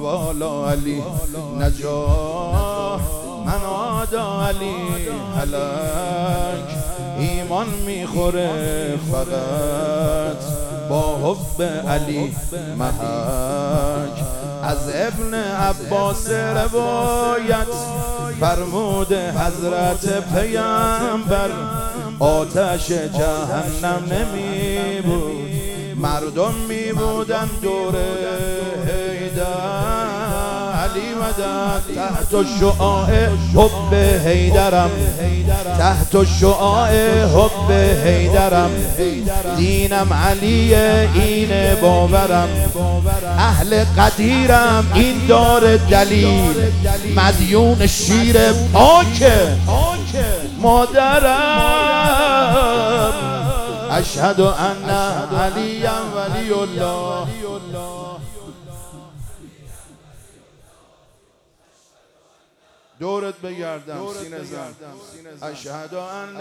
والا علی نجا من آدا علی هلک ایمان میخوره فقط با حب علی محک. از ابن عباس روایت فرموده حضرت پیامبر آتش جهنم نمی بود، مردم می بودن دور حیدر. علی مدد تحت شعاع حب حیدرم، تحت شعاع حب حیدرم. دینم علیه این باورم، اهل قدیرم این دار دلیل. مدیون شیر پاک مادرم. اشهد ان علی ولی الله. دورت بگردم سینه زن. اشهد ان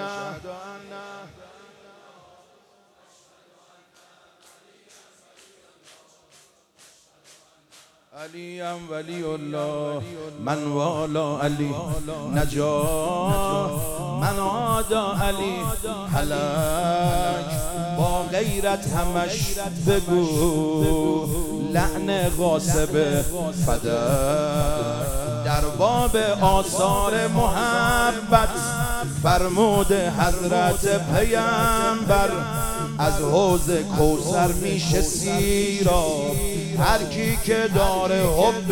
علی ولی الله. من والا علی نجا من آدا علی هلک. با غیرت همش بگو لعن غاصب فدک. در باب آثار محبت فرموده حضرت پیامبر از حوض کوثر میشه سیراب هر کی که داره حب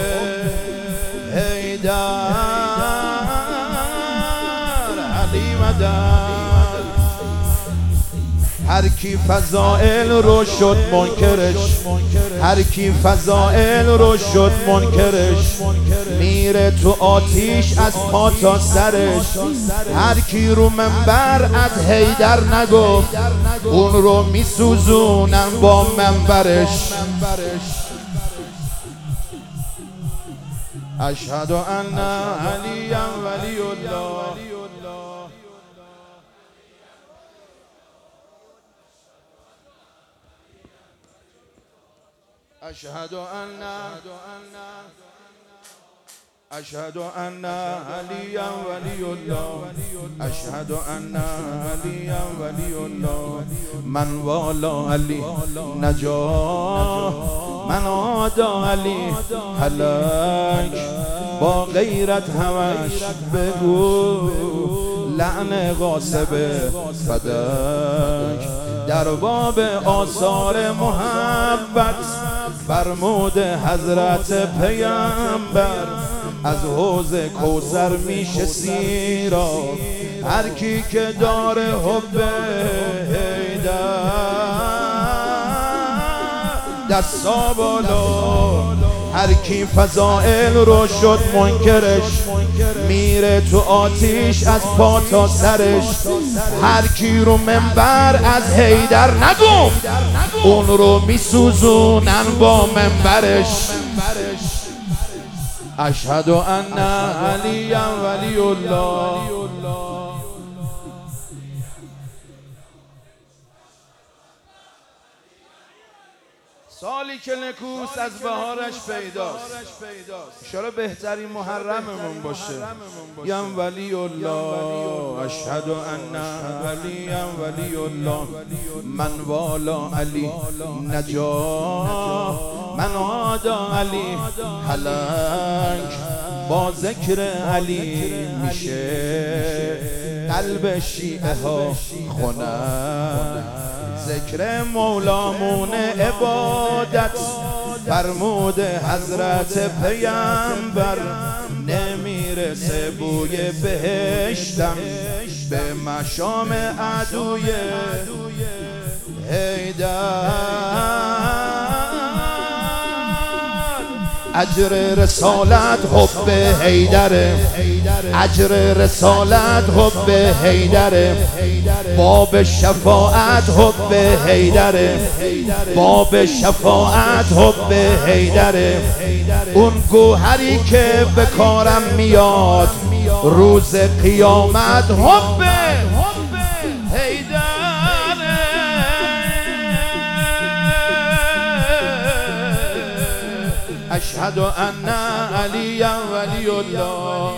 حیدر. علی مدد هر کی فضائل رو شد منکرش، هر کی فضائل رو شد منکرش میره تو آتیش از پا تا سرش. هر کی رو منبر از حیدر نگفت اون رو میسوزونن با منبرش. اشهد ان علی ولی الله. اشهد ان علی ولی الله. اشهد ان علی ولی الله. من والا علی نجا من آدا علی هلک. با غیرت همش بگو لعن غاصب فدک. در باب آثار محبت فرموده حضرت پیامبر از حوض کوثر میشه سیراب هر کی که داره حب حیدر. دستا بالا هر کی فضائل رو شد منکرش میره تو آتیش از پا تا سرش. هر کی رو منبر از حیدر نگفت اون رو میسوزونن با منبرش. اشهد ان علی ولی الله. سالی که نکوست از بهارش پیداست. انشاءالله بهترین محرممون باشه. یم ولی الله. اشهد ان علی ولی الله. من والا علی نجا من آدا علی هلک. با ذکر علی میشه قلب شیعه ها خنک. ذکر مولامون عبادت فرموده حضرت پیامبر نمیرسه بوی بهشتم به مشام عدوی حیدر. اجر رسالت حب حیدره، اجر رسالت حب حیدره. باب شفاعت حب حیدره، باب شفاعت حب حیدره. اون گوهری که به کارم میاد روز قیامت حب حیدره. اشهد ان علی ولی الله.